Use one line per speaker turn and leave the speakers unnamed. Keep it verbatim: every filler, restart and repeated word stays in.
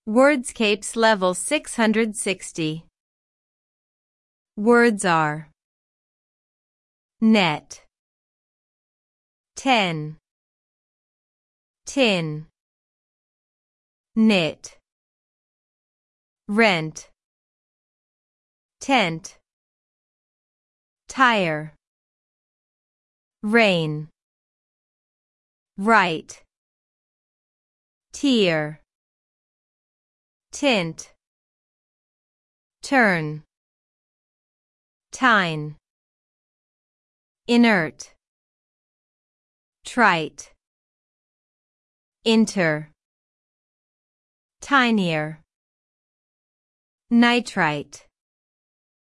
Wordscapes level six hundred sixty. Words are net, ten, tin, knit, rent, tent, tire, rain, write, tear, tint, turn, tine, inert, trite, inter, tinier, nitrite.